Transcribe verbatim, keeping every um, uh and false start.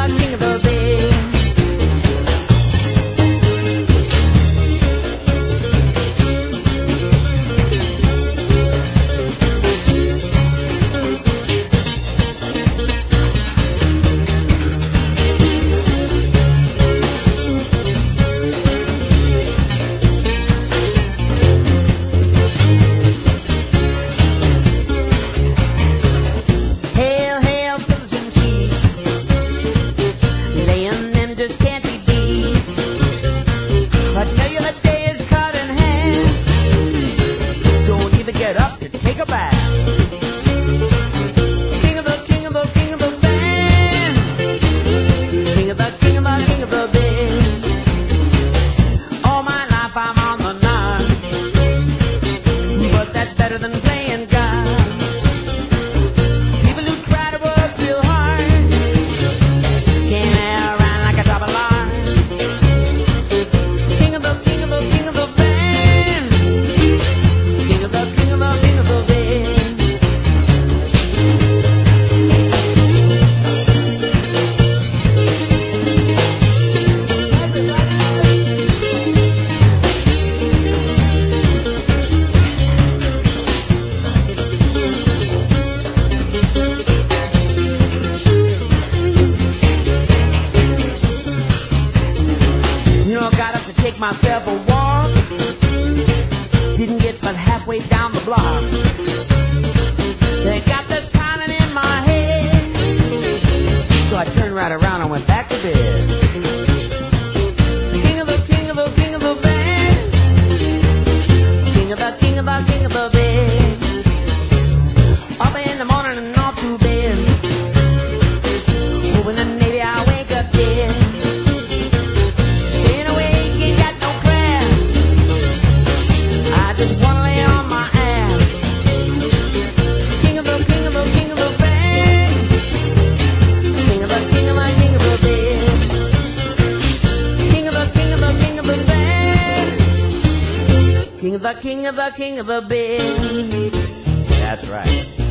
the king of the bed. Just can't be beat. I tell you the day is cut in half. Don't even get up to take a bath. King of the king of the king of the band. King of the king of the king of the band. All my life I'm on the nine, but that's better than playing God. People who try to work real hard can't have top of line. King of the king of the king of the band. King of the king of the king of the band. You know, I got up to take myself a walk. Didn't get but halfway down the block. They got this pounding in my head. So I turned right around and went back to bed. King of the king of the king of the band. King of the king of the king of the bed. Up in the morning and off to bed. Hoping that maybe I'll wake up dead. Just wanna lay on my ass. King of the king of the king of the band. King of the king of the king of the band. King of the king of the king of the band. King of the king of the king of the band. That's right.